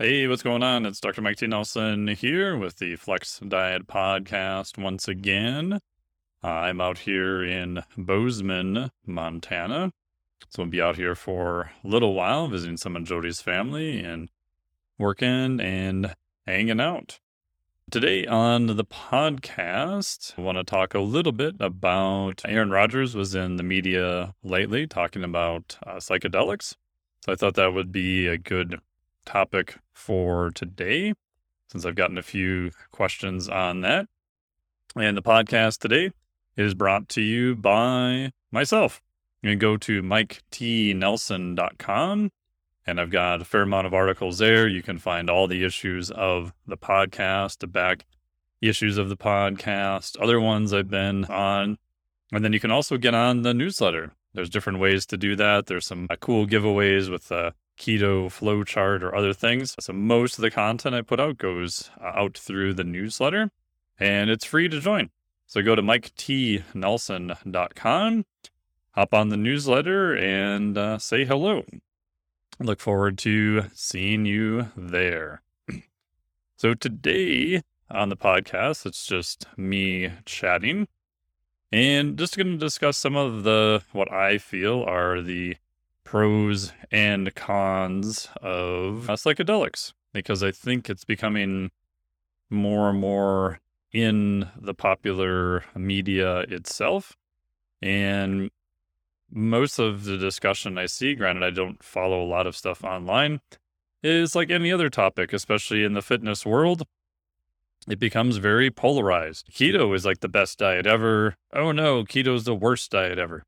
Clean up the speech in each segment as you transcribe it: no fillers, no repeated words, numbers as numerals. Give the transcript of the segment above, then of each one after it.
Hey, what's going on? It's Dr. Mike T. Nelson here with the Flex Diet Podcast once again. I'm out here in Bozeman, Montana. So I'll be out here for a little while visiting some of Jody's family and working and hanging out. Today on the podcast, I want to talk a little bit about Aaron Rodgers was in the media lately talking about psychedelics. So I thought that would be a good topic for today, since I've gotten a few questions on that. And the podcast today is brought to you by myself. You can go to miketnelson.com, and I've got a fair amount of articles there. You can find all the issues of the podcast, the back issues of the podcast, other ones I've been on. And then you can also get on the newsletter. There's different ways to do that. There's some cool giveaways with keto flow chart or other things. So most of the content I put out goes out through the newsletter, and it's free to join. So go to miketnelson.com, hop on the newsletter, and say hello. I look forward to seeing you there. So today on the podcast, it's just me chatting, and just going to discuss some of what I feel are the pros and cons of psychedelics, because I think it's becoming more and more in the popular media itself. And most of the discussion I see, granted I don't follow a lot of stuff online, is like any other topic, especially in the fitness world. It becomes very polarized. Keto is like the best diet ever. Oh no, keto is the worst diet ever.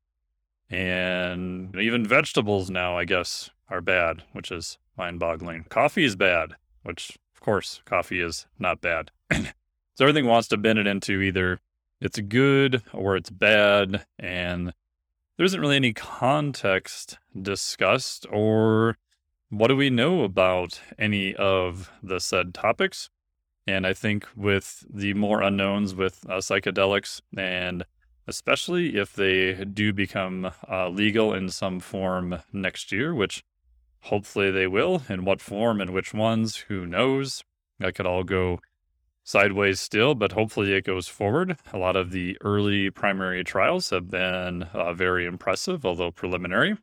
And even vegetables now, I guess, are bad, which is mind-boggling. Coffee is bad, which, of course, coffee is not bad. So everything wants to bend it into either it's good or it's bad, and there isn't really any context discussed or what do we know about any of the said topics. And I think with the more unknowns with psychedelics, and especially if they do become legal in some form next year, which hopefully they will, in what form and which ones, who knows. That could all go sideways still, but hopefully it goes forward. A lot of the early primary trials have been very impressive, although preliminary.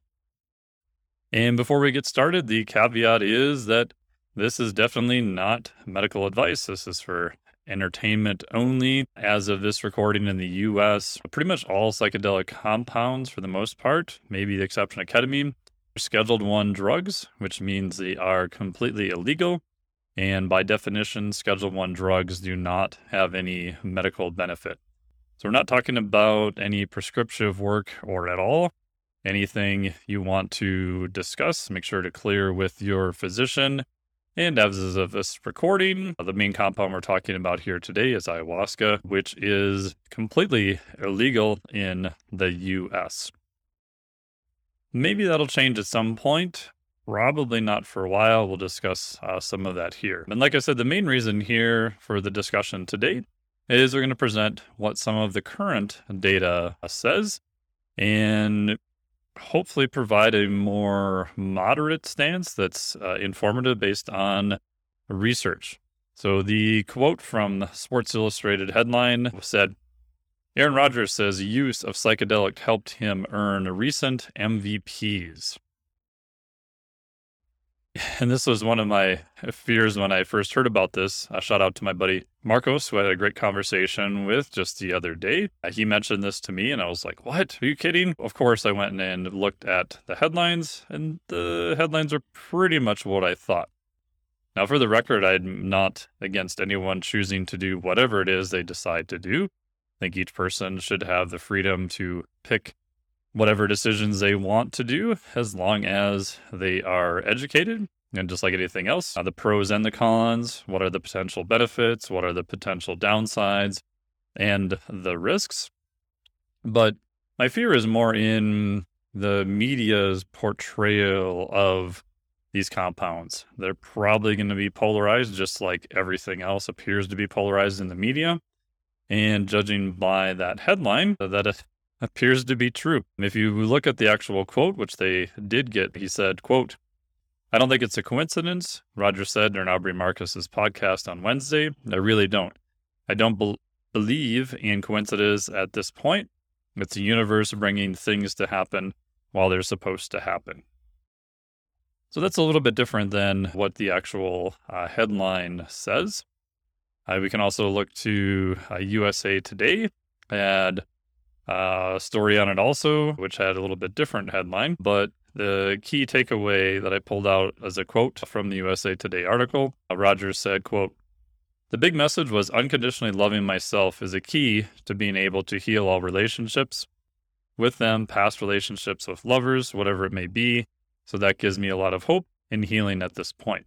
And before we get started, the caveat is that this is definitely not medical advice. This is for entertainment only. As of this recording in the US, pretty much all psychedelic compounds, for the most part, maybe the exception of ketamine, are Scheduled 1 drugs, which means they are completely illegal. And by definition, Schedule 1 drugs do not have any medical benefit. So we're not talking about any prescriptive work or at all. Anything you want to discuss, make sure to clear with your physician. And as of this recording, the main compound we're talking about here today is ayahuasca, which is completely illegal in the US. Maybe that'll change at some point. Probably not for a while. We'll discuss some of that here. And like I said, the main reason here for the discussion today is we're going to present what some of the current data says and hopefully provide a more moderate stance that's informative based on research. So the quote from Sports Illustrated headline said, Aaron Rodgers says use of psychedelic helped him earn recent MVPs. And this was one of my fears when I first heard about this. A shout out to my buddy Marcos, who I had a great conversation with just the other day. He mentioned this to me, and I was like, what? Are you kidding? Of course, I went and looked at the headlines, and the headlines are pretty much what I thought. Now, for the record, I'm not against anyone choosing to do whatever it is they decide to do. I think each person should have the freedom to pick whatever decisions they want to do, as long as they are educated. And just like anything else, the pros and the cons, what are the potential benefits, what are the potential downsides, and the risks. But my fear is more in the media's portrayal of these compounds. They're probably going to be polarized, just like everything else appears to be polarized in the media. And judging by that headline, that appears to be true. If you look at the actual quote, which they did get, he said, quote, I don't think it's a coincidence, Rogers said during Aubrey Marcus's podcast on Wednesday. I really don't. I don't believe in coincidence at this point. It's the universe bringing things to happen while they're supposed to happen. So that's a little bit different than what the actual headline says. We can also look to USA Today. I had a story on it also, which had a little bit different headline, but the key takeaway that I pulled out as a quote from the USA Today article, Rogers said, quote, "The big message was unconditionally loving myself is a key to being able to heal all relationships with them, past relationships with lovers, whatever it may be. So that gives me a lot of hope in healing at this point."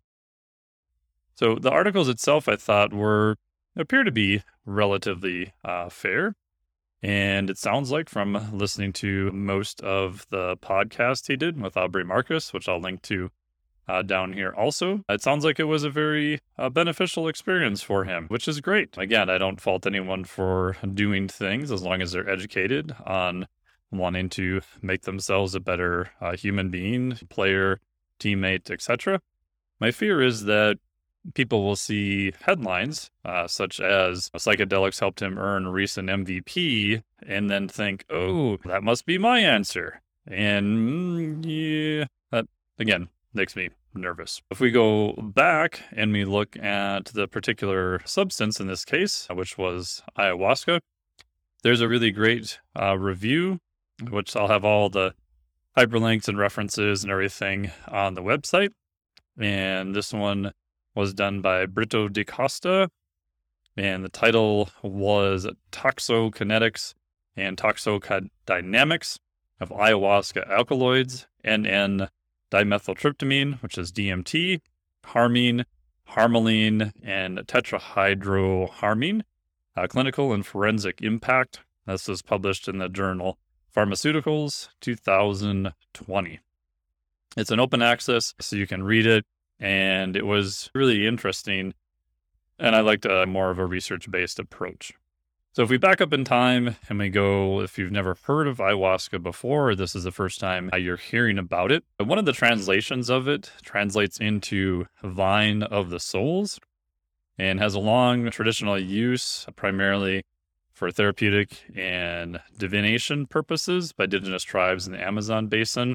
So the articles itself, I thought, appear to be relatively fair. And it sounds like, from listening to most of the podcast he did with Aubrey Marcus, which I'll link to down here also, it sounds like it was a very beneficial experience for him, which is great. Again, I don't fault anyone for doing things as long as they're educated on wanting to make themselves a better human being, player, teammate, etc. My fear is that people will see headlines such as psychedelics helped him earn a recent MVP and then think, oh, that must be my answer. And yeah, that again makes me nervous. If we go back and we look at the particular substance in this case, which was ayahuasca, there's a really great review, which I'll have all the hyperlinks and references and everything on the website. And this one was done by Brito da Costa, and the title was Toxokinetics and Toxodynamics of Ayahuasca Alkaloids, NN-dimethyltryptamine, which is DMT, harmine, harmaline, and tetrahydroharmine, clinical and forensic impact. This was published in the journal Pharmaceuticals 2020. It's an open access, so you can read it. And it was really interesting, and I liked more of a research-based approach. So if we back up in time and we go, if you've never heard of ayahuasca before, or this is the first time you're hearing about it, one of the translations of it translates into vine of the souls and has a long traditional use, primarily for therapeutic and divination purposes by indigenous tribes in the Amazon basin.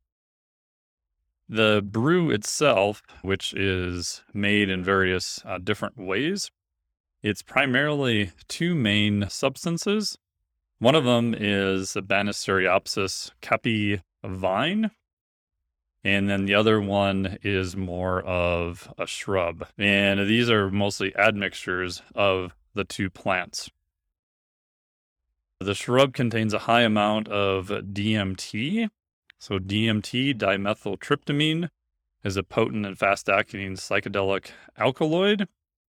The brew itself, which is made in various different ways, it's primarily two main substances. One of them is the Banisteriopsis caapi vine, and then the other one is more of a shrub. And these are mostly admixtures of the two plants. The shrub contains a high amount of DMT. So DMT, dimethyltryptamine, is a potent and fast-acting psychedelic alkaloid.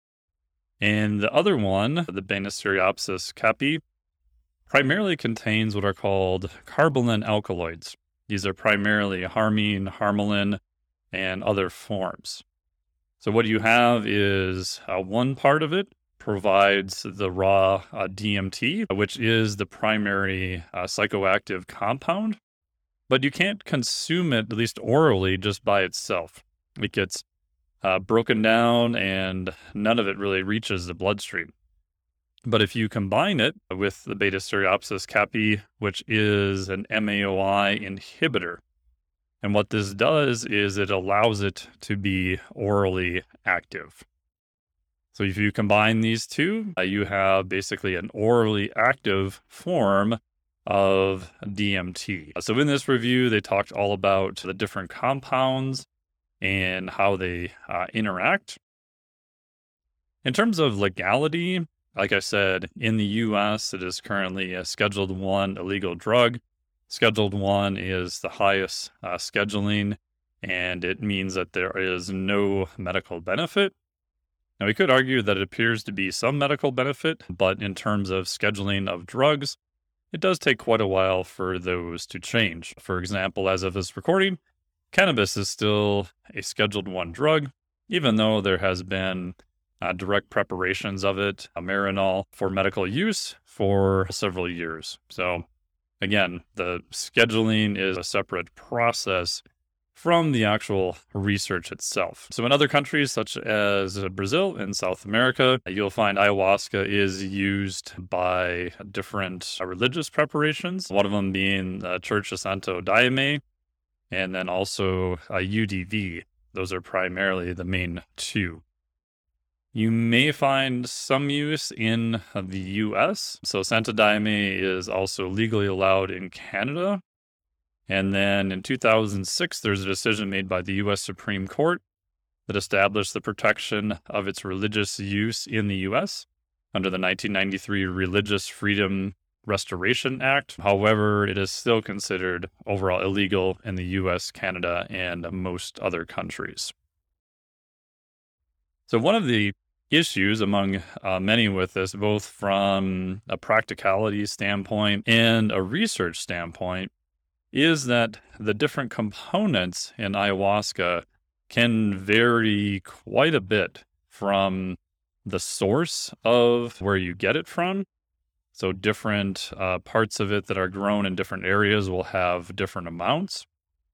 And the other one, the Banisteriopsis caapi, primarily contains what are called carbolin alkaloids. These are primarily harmine, harmaline, and other forms. So what you have is one part of it provides the raw DMT, which is the primary psychoactive compound. But you can't consume it, at least orally, just by itself. It gets broken down and none of it really reaches the bloodstream. But if you combine it with the Banisteriopsis caapi, which is an MAOI inhibitor, and what this does is it allows it to be orally active. So if you combine these two, you have basically an orally active form of DMT. So in this review, they talked all about the different compounds and how they interact. In terms of legality, like I said, in the US, it is currently a Scheduled 1 illegal drug. Scheduled 1 is the highest scheduling, and it means that there is no medical benefit. Now, we could argue that it appears to be some medical benefit, but in terms of scheduling of drugs, it does take quite a while for those to change. For example, as of this recording, cannabis is still a Scheduled 1 drug, even though there has been direct preparations of it, Marinol, for medical use for several years. So again, the scheduling is a separate process from the actual research itself. So in other countries such as Brazil and South America, you'll find ayahuasca is used by different religious preparations, one of them being the Church of Santo Daime, and then also UDV. Those are primarily the main two. You may find some use in the US. So Santo Daime is also legally allowed in Canada. And then in 2006, there's a decision made by the US Supreme Court that established the protection of its religious use in the US under the 1993 Religious Freedom Restoration Act. However, it is still considered overall illegal in the US, Canada, and most other countries. So one of the issues among many with this, both from a practicality standpoint and a research standpoint, is that the different components in ayahuasca can vary quite a bit from the source of where you get it from. So different parts of it that are grown in different areas will have different amounts.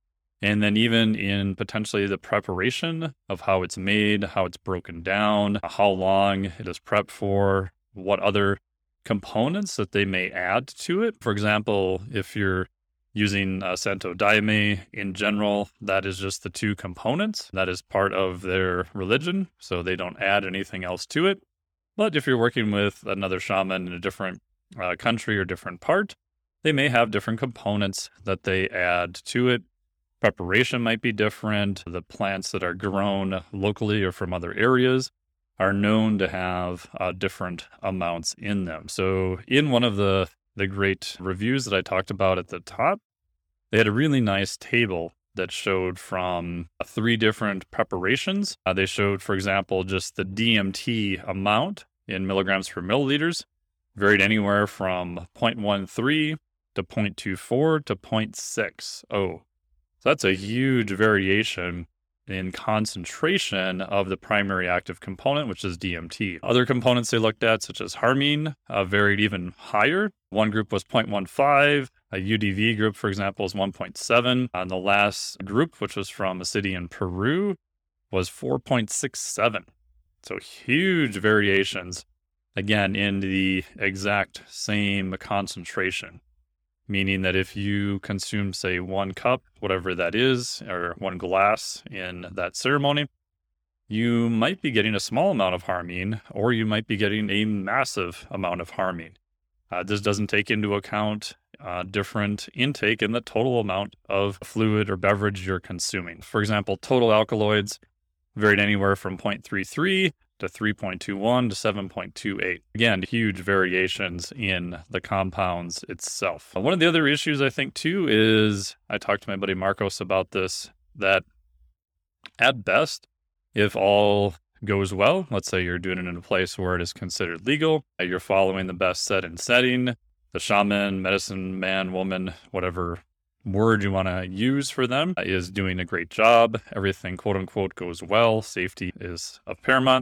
And then even in potentially the preparation of how it's made, how it's broken down, how long it is prepped for, what other components that they may add to it. For example, if you're using Santo Daime in general, that is just the two components. That is part of their religion, so they don't add anything else to it. But if you're working with another shaman in a different country or different part, they may have different components that they add to it. Preparation might be different. The plants that are grown locally or from other areas are known to have different amounts in them. So in one of the great reviews that I talked about at the top, they had a really nice table that showed from 3 different preparations. They showed, for example, just the DMT amount in milligrams per milliliters varied anywhere from 0.13 to 0.24 to 0.60. So that's a huge variation in concentration of the primary active component, which is DMT. Other components they looked at, such as harmine, varied even higher. One group was 0.15. A UDV group, for example, is 1.7. And the last group, which was from a city in Peru, was 4.67. So huge variations, again, in the exact same concentration. Meaning that if you consume, say, 1 cup, whatever that is, or 1 glass in that ceremony, you might be getting a small amount of harmine, or you might be getting a massive amount of harmine. This doesn't take into account different intake in the total amount of fluid or beverage you're consuming. For example, total alkaloids varied anywhere from 0.33 to 3.21 to 7.28. Again, huge variations in the compounds itself. One of the other issues I think too is, I talked to my buddy Marcos about this, that at best, if all goes well, let's say you're doing it in a place where it is considered legal, you're following the best set and setting, the shaman, medicine man, woman, whatever word you want to use for them, is doing a great job. Everything, quote unquote, goes well. Safety is of paramount.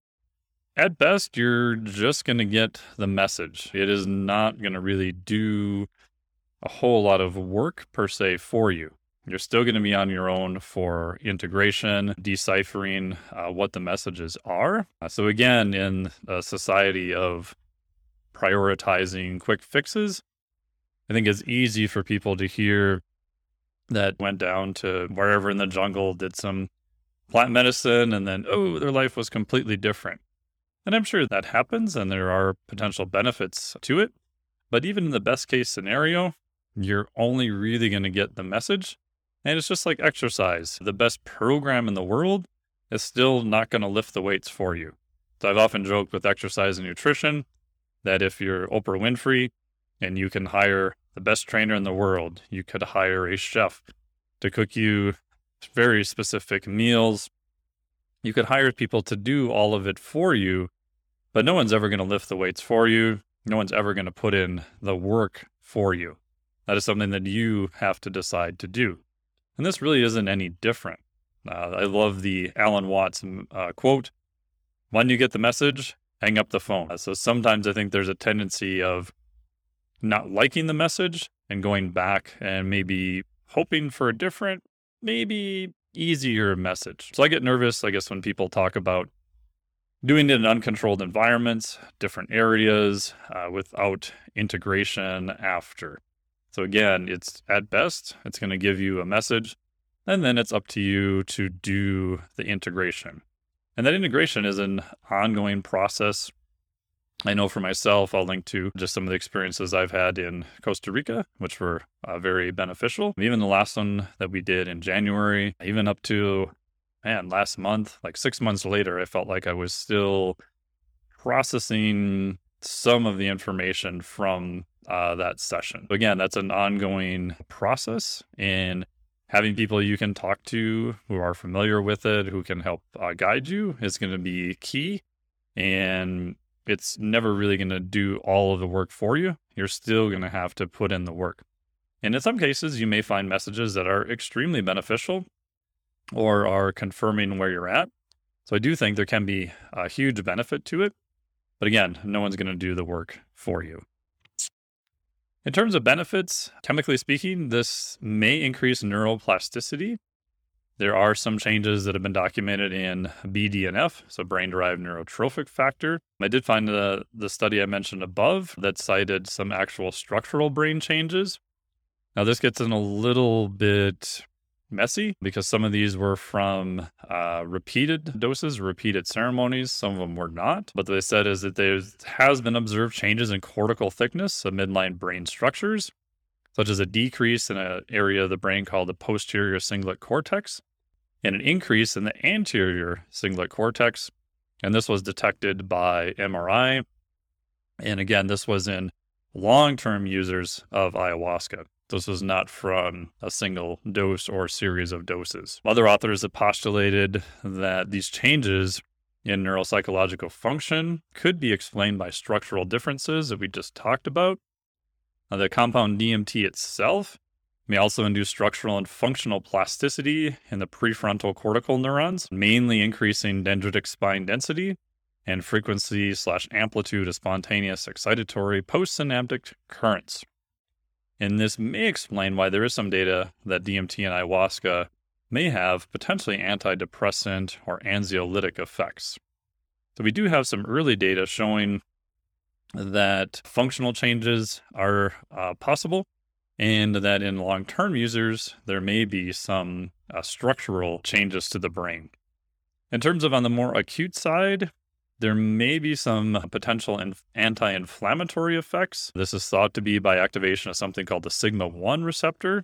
At best, you're just going to get the message. It is not going to really do a whole lot of work per se for you. You're still going to be on your own for integration, deciphering what the messages are. So again, in a society of prioritizing quick fixes, I think it's easy for people to hear that went down to wherever in the jungle, did some plant medicine, and then, oh, their life was completely different. And I'm sure that happens, and there are potential benefits to it. But even in the best case scenario, you're only really going to get the message. And it's just like exercise. The best program in the world is still not going to lift the weights for you. So I've often joked with exercise and nutrition that if you're Oprah Winfrey and you can hire the best trainer in the world, you could hire a chef to cook you very specific meals. You could hire people to do all of it for you, but no one's ever going to lift the weights for you. No one's ever going to put in the work for you. That is something that you have to decide to do. And this really isn't any different. I love the Alan Watts quote, "When you get the message, hang up the phone." So sometimes I think there's a tendency of not liking the message and going back and maybe hoping for a different maybe easier message. So I get nervous, I guess, when people talk about doing it in uncontrolled environments, different areas, without integration after. So again, it's at best, it's going to give you a message, and then it's up to you to do the integration. And that integration is an ongoing process. I know for myself, I'll link to just some of the experiences I've had in Costa Rica, which were very beneficial. Even the last one that we did in January, even up to, last month, like 6 months later, I felt like I was still processing some of the information from that session. Again, that's an ongoing process, and having people you can talk to who are familiar with it, who can help guide you, is going to be key. And it's never really going to do all of the work for you. You're still going to have to put in the work. And in some cases, you may find messages that are extremely beneficial or are confirming where you're at. So I do think there can be a huge benefit to it. But again, no one's going to do the work for you. In terms of benefits, chemically speaking, this may increase neuroplasticity. There are some changes that have been documented in BDNF, so brain-derived neurotrophic factor. I did find the study I mentioned above that cited some actual structural brain changes. Now, this gets in a little bit messy because some of these were from repeated doses, repeated ceremonies. Some of them were not. But what they said is that there has been observed changes in cortical thickness of midline brain structures, such as a decrease in an area of the brain called the posterior cingulate cortex, and an increase in the anterior cingulate cortex. And this was detected by MRI. And again, this was in long-term users of ayahuasca. This was not from a single dose or series of doses. Other authors have postulated that these changes in neuropsychological function could be explained by structural differences that we just talked about. Now, the compound DMT itself may also induce structural and functional plasticity in the prefrontal cortical neurons, mainly increasing dendritic spine density and frequency/amplitude of spontaneous excitatory postsynaptic currents. And this may explain why there is some data that DMT and ayahuasca may have potentially antidepressant or anxiolytic effects. So we do have some early data showing that functional changes are possible, and that in long-term users, there may be some structural changes to the brain. In terms of on the more acute side, there may be some potential anti-inflammatory effects. This is thought to be by activation of something called the sigma-1 receptor.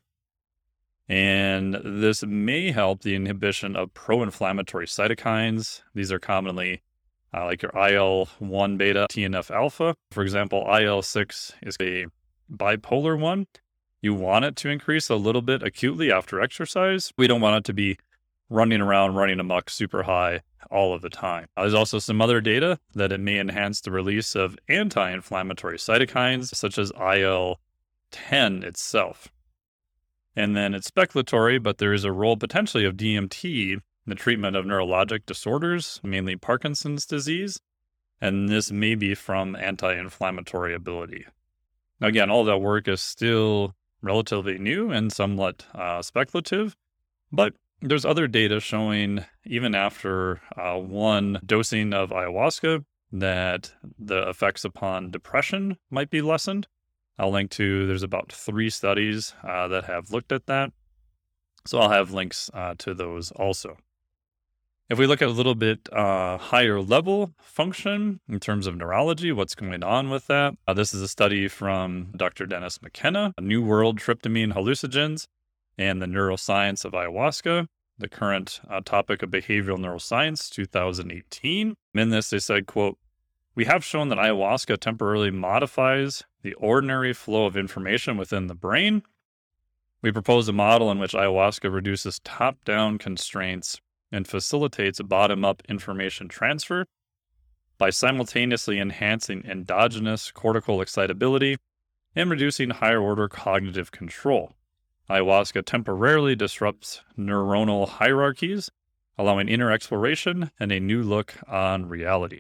And this may help the inhibition of pro-inflammatory cytokines. These are commonly like your IL-1 beta, TNF alpha. For example, IL-6 is a bipolar one. You want it to increase a little bit acutely after exercise. We don't want it to be running around, running amok super high all of the time. There's also some other data that it may enhance the release of anti-inflammatory cytokines, such as IL-10 itself. And then it's speculatory, but there is a role potentially of DMT in the treatment of neurologic disorders, mainly Parkinson's disease, and this may be from anti-inflammatory ability. Now, again, all that work is still relatively new and somewhat speculative, but there's other data showing, even after one dosing of ayahuasca, that the effects upon depression might be lessened. I'll link to, there's about 3 studies that have looked at that. So I'll have links to those also. If we look at a little bit higher level function in terms of neurology, what's going on with that? This is a study from Dr. Dennis McKenna, New World Tryptamine Hallucinogens and the Neuroscience of Ayahuasca, the current topic of behavioral neuroscience, 2018. In this, they said, quote, "We have shown that ayahuasca temporarily modifies the ordinary flow of information within the brain. We propose a model in which ayahuasca reduces top-down constraints and facilitates bottom-up information transfer by simultaneously enhancing endogenous cortical excitability and reducing higher-order cognitive control. Ayahuasca temporarily disrupts neuronal hierarchies, allowing inner exploration and a new look on reality."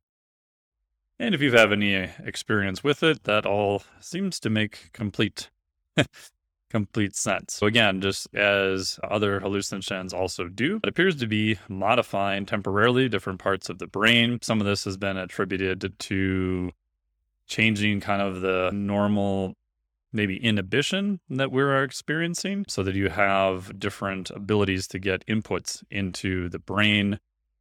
And if you have any experience with it, that all seems to make complete complete sense. So again, just as other hallucinogens also do, it appears to be modifying temporarily different parts of the brain. Some of this has been attributed to changing kind of the normal maybe inhibition that we're experiencing so that you have different abilities to get inputs into the brain.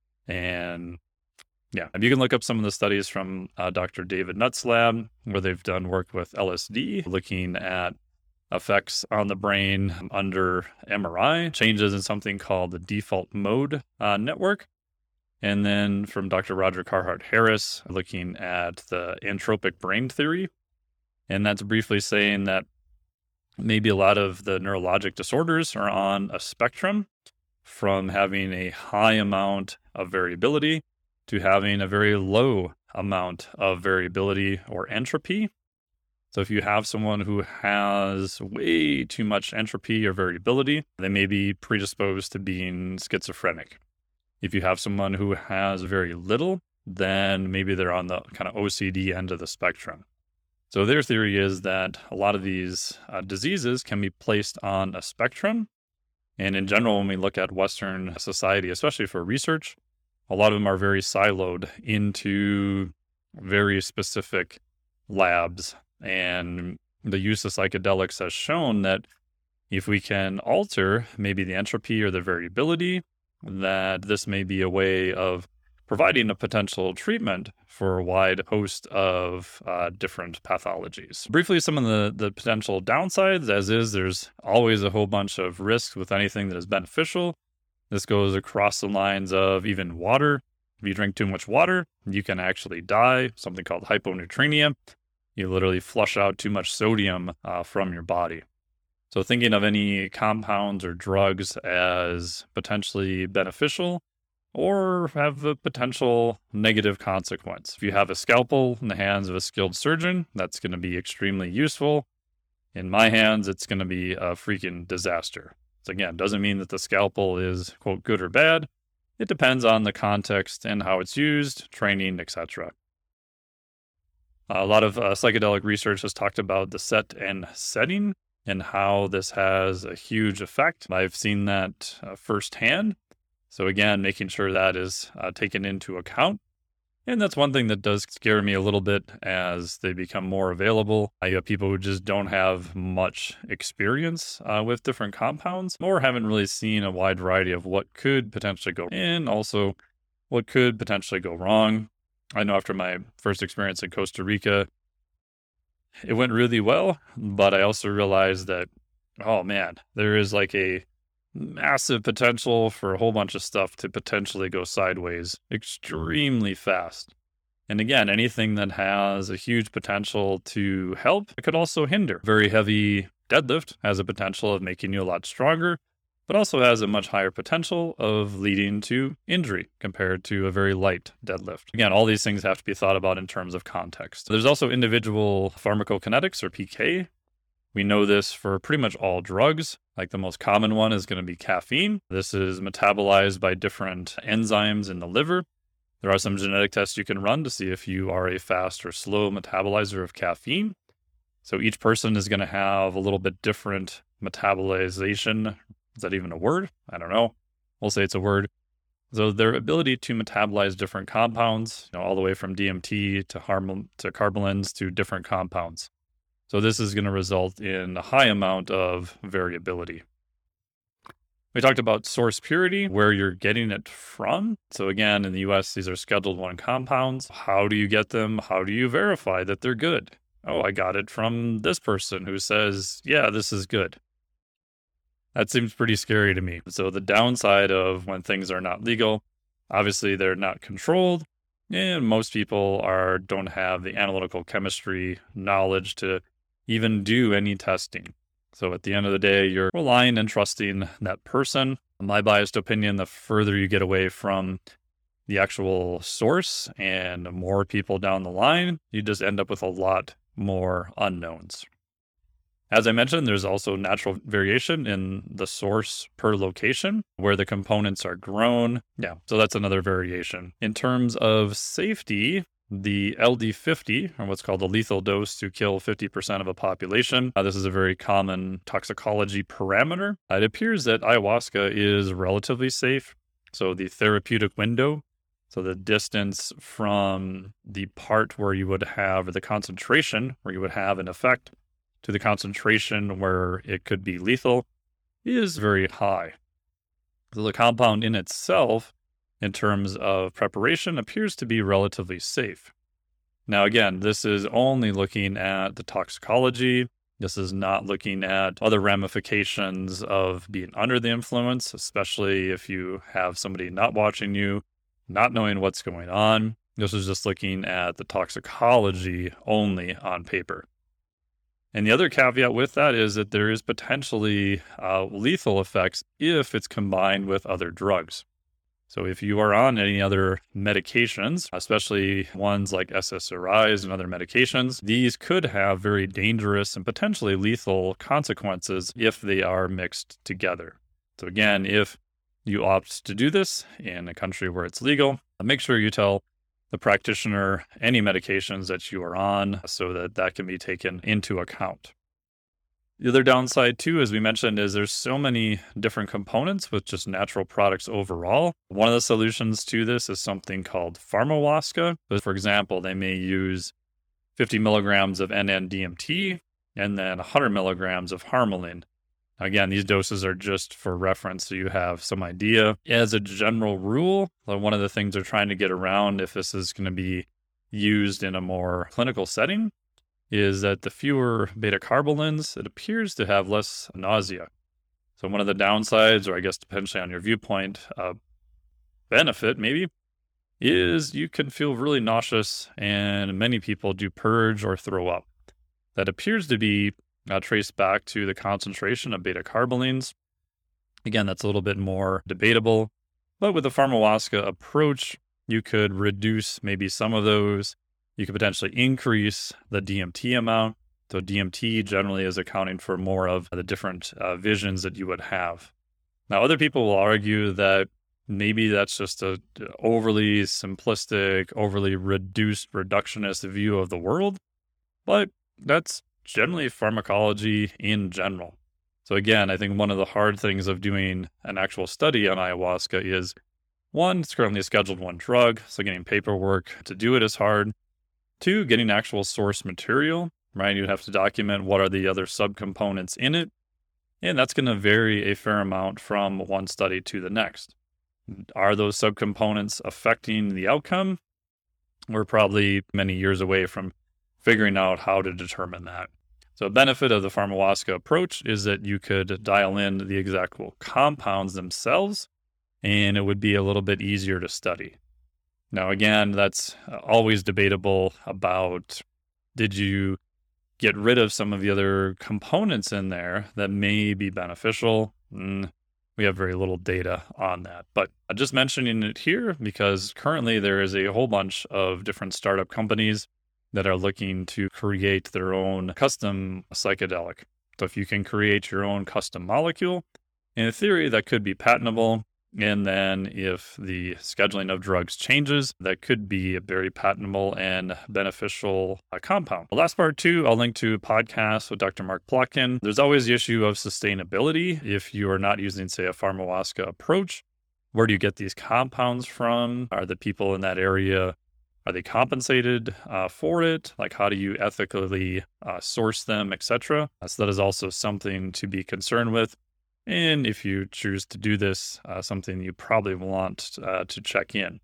And yeah, you can look up some of the studies from Dr. David Nutt's lab where they've done work with LSD, looking at effects on the brain under MRI, changes in something called the default mode network. And then from Dr. Roger Carhart Harris, looking at the anthropic brain theory. And that's briefly saying that maybe a lot of the neurologic disorders are on a spectrum from having a high amount of variability to having a very low amount of variability or entropy. So if you have someone who has way too much entropy or variability, they may be predisposed to being schizophrenic. If you have someone who has very little, then maybe they're on the kind of OCD end of the spectrum. So their theory is that a lot of these diseases can be placed on a spectrum. And in general, when we look at Western society, especially for research, a lot of them are very siloed into very specific labs. And the use of psychedelics has shown that if we can alter maybe the entropy or the variability, that this may be a way of providing a potential treatment for a wide host of different pathologies. Briefly, some of the potential downsides, as is, there's always a whole bunch of risks with anything that is beneficial. This goes across the lines of even water. If you drink too much water, you can actually die, something called hyponatremia. You literally flush out too much sodium from your body. So thinking of any compounds or drugs as potentially beneficial or have a potential negative consequence. If you have a scalpel in the hands of a skilled surgeon, that's going to be extremely useful. In my hands, it's going to be a freaking disaster. So again, doesn't mean that the scalpel is, quote, good or bad. It depends on the context and how it's used, training, etc. A lot of psychedelic research has talked about the set and setting and how this has a huge effect. I've seen that firsthand. So again, making sure that is taken into account. And that's one thing that does scare me a little bit as they become more available. I have people who just don't have much experience with different compounds or haven't really seen a wide variety of what could potentially go and also what could potentially go wrong. I know after my first experience in Costa Rica, it went really well, but I also realized that, oh man, there is like a massive potential for a whole bunch of stuff to potentially go sideways extremely fast. And again, anything that has a huge potential to help, it could also hinder. Very heavy deadlift has a potential of making you a lot stronger, but also has a much higher potential of leading to injury compared to a very light deadlift. Again, all these things have to be thought about in terms of context. There's also individual pharmacokinetics or PK. We know this for pretty much all drugs. Like the most common one is going to be caffeine. This is metabolized by different enzymes in the liver. There are some genetic tests you can run to see if you are a fast or slow metabolizer of caffeine. So each person is going to have a little bit different metabolization. Is that even a word? I don't know. We'll say it's a word. So their ability to metabolize different compounds, all the way from DMT to carbolins to different compounds. So this is going to result in a high amount of variability. We talked about source purity, where you're getting it from. So again, in the US, these are Scheduled 1 compounds. How do you get them? How do you verify that they're good? Oh, I got it from this person who says, yeah, this is good. That seems pretty scary to me. So the downside of when things are not legal, obviously they're not controlled, and most people don't have the analytical chemistry knowledge to even do any testing. So at the end of the day, you're relying and trusting that person. In my biased opinion, the further you get away from the actual source and more people down the line, you just end up with a lot more unknowns. As I mentioned, there's also natural variation in the source per location where the components are grown. Yeah, so that's another variation. In terms of safety, the LD50, or what's called the lethal dose to kill 50% of a population. This is a very common toxicology parameter. It appears that ayahuasca is relatively safe. So the therapeutic window, so the distance from the part where you would have the concentration, where you would have an effect, to the concentration where it could be lethal, is very high. So the compound in itself, in terms of preparation, appears to be relatively safe. Now, again, this is only looking at the toxicology. This is not looking at other ramifications of being under the influence, especially if you have somebody not watching you, not knowing what's going on. This is just looking at the toxicology only on paper. And the other caveat with that is that there is potentially lethal effects if it's combined with other drugs. So if you are on any other medications, especially ones like SSRIs and other medications, these could have very dangerous and potentially lethal consequences if they are mixed together. So again, if you opt to do this in a country where it's legal, make sure you tell the practitioner any medications that you are on so that that can be taken into account. The other downside, too, as we mentioned, is there's so many different components with just natural products overall. One of the solutions to this is something called pharmahuasca. But for example, they may use 50 milligrams of NN-DMT and then 100 milligrams of harmaline. Again, these doses are just for reference, so you have some idea. As a general rule, one of the things they're trying to get around, if this is going to be used in a more clinical setting, is that the fewer beta-carbolines, it appears to have less nausea. So one of the downsides, or I guess depending on your viewpoint, benefit maybe, is you can feel really nauseous, and many people do purge or throw up. That appears to be traced back to the concentration of beta-carbolines. Again, that's a little bit more debatable, but with the pharmahuasca approach, you could reduce maybe some of those. You could potentially increase the DMT amount. So DMT generally is accounting for more of the different visions that you would have. Now, other people will argue that maybe that's just a overly simplistic, overly reductionist view of the world, but that's generally pharmacology in general. So again, I think one of the hard things of doing an actual study on ayahuasca is, one, it's currently a Scheduled I drug, so getting paperwork to do it is hard. Two, getting actual source material, right? You'd have to document what are the other subcomponents in it, and that's going to vary a fair amount from one study to the next. Are those subcomponents affecting the outcome? We're probably many years away from figuring out how to determine that. So a benefit of the pharmahuasca approach is that you could dial in the exact compounds themselves, and it would be a little bit easier to study. Now, again, that's always debatable about, did you get rid of some of the other components in there that may be beneficial? We have very little data on that, but I'm just mentioning it here because currently there is a whole bunch of different startup companies that are looking to create their own custom psychedelic. So if you can create your own custom molecule, in theory, that could be patentable. And then if the scheduling of drugs changes, that could be a very patentable and beneficial compound. The last part too, I'll link to a podcast with Dr. Mark Plotkin. There's always the issue of sustainability. If you are not using, say, a pharmahuasca approach, where do you get these compounds from? Are the people in that area, are they compensated for it? Like, how do you ethically source them, etc.? So that is also something to be concerned with. And if you choose to do this, something you probably want to check in.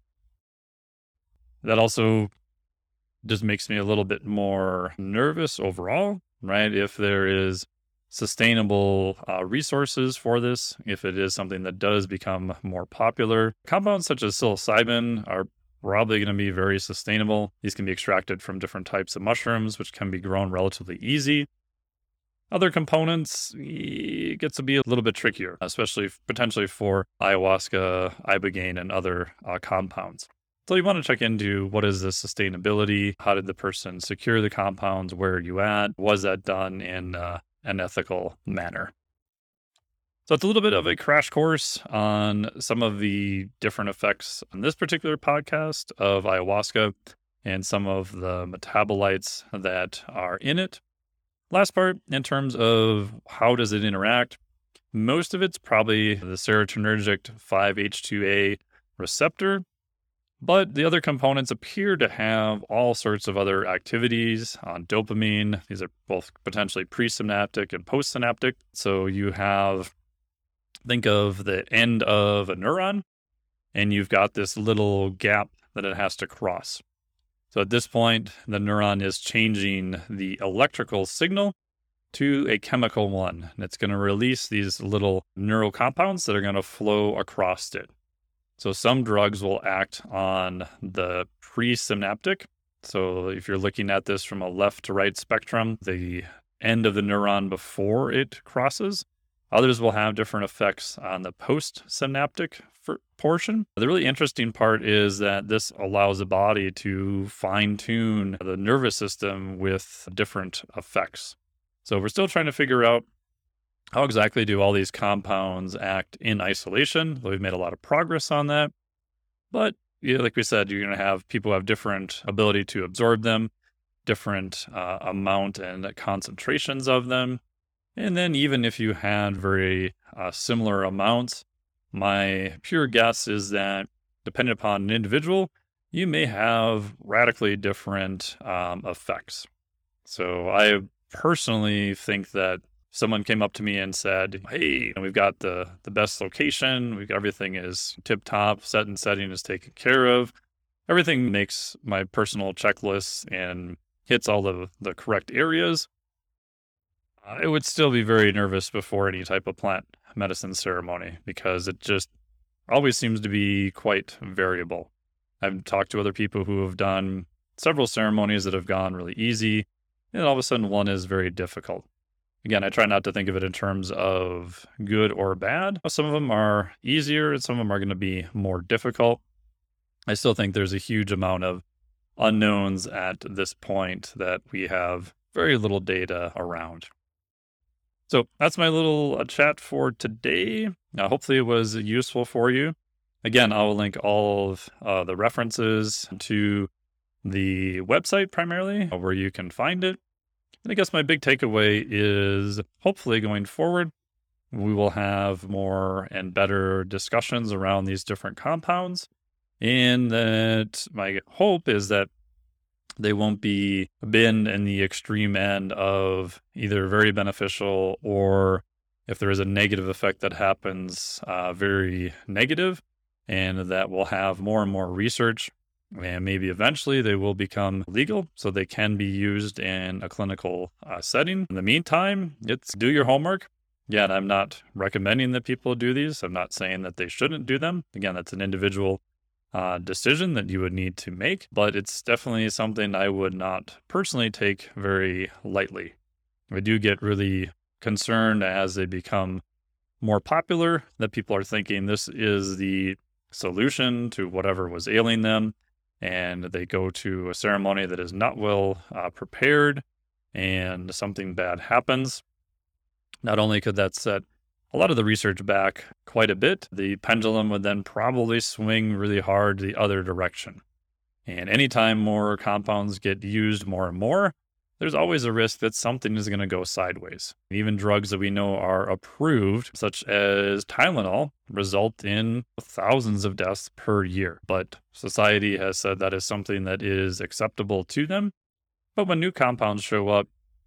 That also just makes me a little bit more nervous overall, right? If there is sustainable resources for this, if it is something that does become more popular. Compounds such as psilocybin are probably going to be very sustainable. These can be extracted from different types of mushrooms, which can be grown relatively easy. Other components, it gets to be a little bit trickier, especially potentially for ayahuasca, ibogaine, and other compounds. So you want to check into what is the sustainability? How did the person secure the compounds? Where are you at? Was that done in an ethical manner? So it's a little bit of a crash course on some of the different effects on this particular podcast of ayahuasca. and some of the metabolites that are in it. Last part, in terms of how does it interact, most of it's probably the serotonergic 5-HT2A receptor, but the other components appear to have all sorts of other activities on dopamine. These are both potentially presynaptic and postsynaptic. So you have, think of the end of a neuron, and you've got this little gap that it has to cross. So at this point, the neuron is changing the electrical signal to a chemical one. And it's going to release these little neural compounds that are going to flow across it. So some drugs will act on the presynaptic. So if you're looking at this from a left to right spectrum, the end of the neuron before it crosses. Others will have different effects on the postsynaptic portion. The really interesting part is that this allows the body to fine-tune the nervous system with different effects. So we're still trying to figure out how exactly do all these compounds act in isolation. We've made a lot of progress on that. But like we said, you're going to have people who have different ability to absorb them, different amount and concentrations of them. And then even if you had very similar amounts, my pure guess is that depending upon an individual, you may have radically different effects. So I personally think that someone came up to me and said, hey, we've got the best location. We've got everything is tip top, set and setting is taken care of. Everything makes my personal checklist and hits all the correct areas. I would still be very nervous before any type of plant medicine ceremony because it just always seems to be quite variable. I've talked to other people who have done several ceremonies that have gone really easy, and all of a sudden one is very difficult. Again, I try not to think of it in terms of good or bad. Some of them are easier and some of them are going to be more difficult. I still think there's a huge amount of unknowns at this point that we have very little data around. So that's my little chat for today. Hopefully it was useful for you. Again, I will link all of the references to the website primarily where you can find it. And I guess my big takeaway is hopefully going forward, we will have more and better discussions around these different compounds. And that my hope is that they won't be been in the extreme end of either very beneficial or if there is a negative effect that happens, very negative, and that we'll have more and more research. And maybe eventually they will become legal so they can be used in a clinical setting. In the meantime, it's do your homework. Yeah, and I'm not recommending that people do these. I'm not saying that they shouldn't do them. Again, that's an individual decision that you would need to make, but it's definitely something I would not personally take very lightly. I do get really concerned as they become more popular that people are thinking this is the solution to whatever was ailing them. And they go to a ceremony that is not well prepared and something bad happens. Not only could that set a lot of the research back quite a bit, the pendulum would then probably swing really hard the other direction. And anytime more compounds get used more and more, there's always a risk that something is going to go sideways. Even drugs that we know are approved, such as Tylenol, result in thousands of deaths per year. But society has said that is something that is acceptable to them. But when new compounds show up,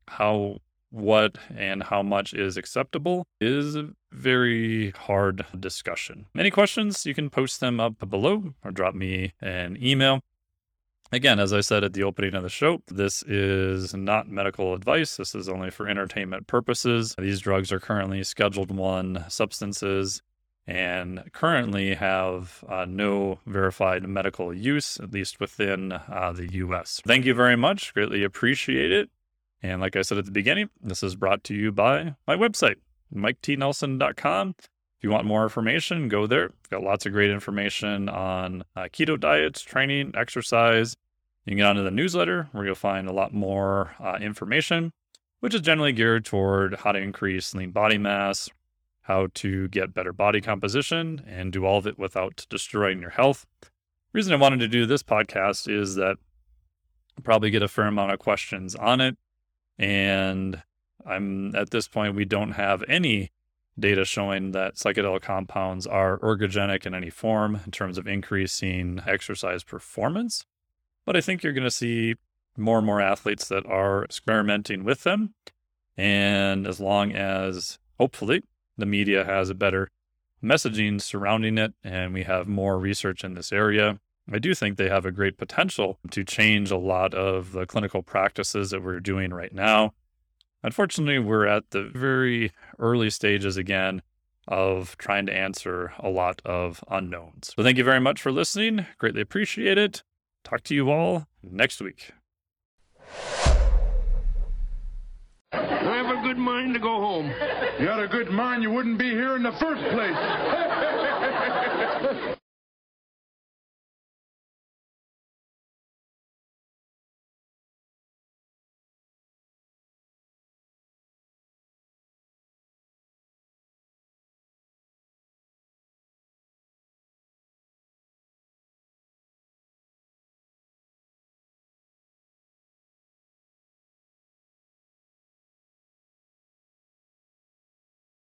what and how much is acceptable is a very hard discussion. Any questions, you can post them up below or drop me an email. Again, as I said at the opening of the show, this is not medical advice. This is only for entertainment purposes. These drugs are currently Scheduled I substances and currently have no verified medical use, at least within the U.S. Thank you very much. Greatly appreciate it. And like I said at the beginning, this is brought to you by my website, MikeTNelson.com. If you want more information, go there. I've got lots of great information on keto diets, training, exercise. You can get onto the newsletter where you'll find a lot more information, which is generally geared toward how to increase lean body mass, how to get better body composition, and do all of it without destroying your health. The reason I wanted to do this podcast is that probably get a fair amount of questions on it. And at this point, we don't have any data showing that psychedelic compounds are ergogenic in any form in terms of increasing exercise performance. But I think you're going to see more and more athletes that are experimenting with them. And as long as, hopefully, the media has a better messaging surrounding it and we have more research in this area, I do think they have a great potential to change a lot of the clinical practices that we're doing right now. Unfortunately, we're at the very early stages again of trying to answer a lot of unknowns. So thank you very much for listening. Greatly appreciate it. Talk to you all next week. I have a good mind to go home. You had a good mind, you wouldn't be here in the first place.